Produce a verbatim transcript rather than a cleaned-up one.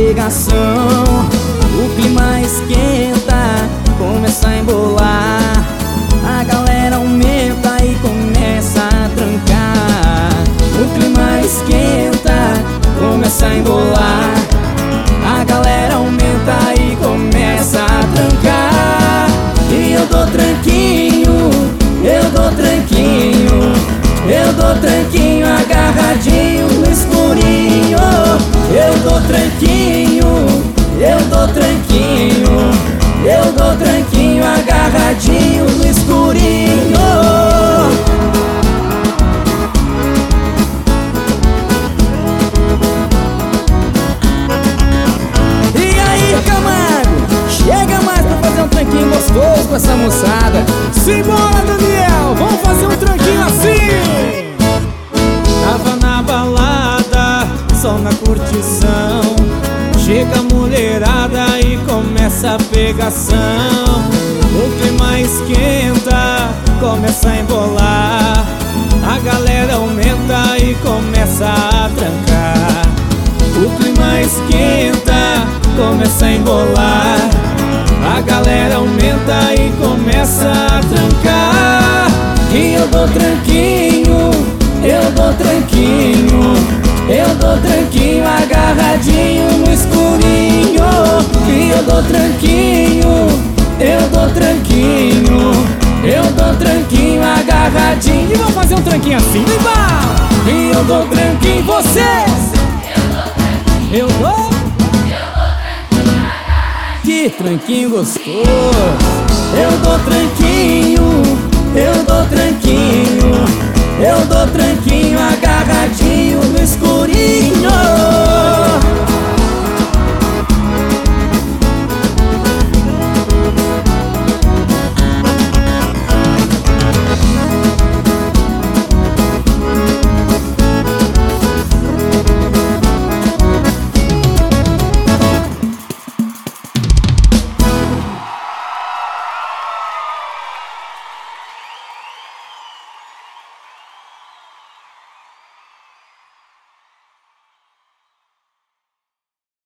pegação. O clima esquenta, começa a embolar. A galera aumenta e começa a trancar. O clima esquenta, começa a embolar. A galera aumenta e começa a trancar. E eu dou tranquinho, eu dou tranquinho, eu dou tranquinho agarradinho no escurinho. Eu dou tranquinho, eu dou tranquinho, eu dou tranquinho agarradinho no escurinho. E aí, Camargo, chega mais pra fazer um tranquinho gostoso com essa moçada. Simbora, Daniel, vamos fazer um tranquinho assim. Tava na balada, só na curtição. Chega a mulherada e começa a pegação. O clima esquenta, começa a embolar. A galera aumenta e começa a trancar. O clima esquenta, começa a embolar. A galera aumenta e começa a trancar. E eu dou tranquinho, eu dou tranquinho, eu dou tranquinho agarradinho no escurinho. E eu dou tranquinho, eu dou tranquinho, eu dou tranquinho agarradinho. E vamos fazer um tranquinho assim, vem lá! E eu dou tranquinho, vocês! Eu dou, que tranquinho gostoso! Eu dou tranquinho, eu dou tranquinho, eu dou tranquinho agarradinho no escurinho.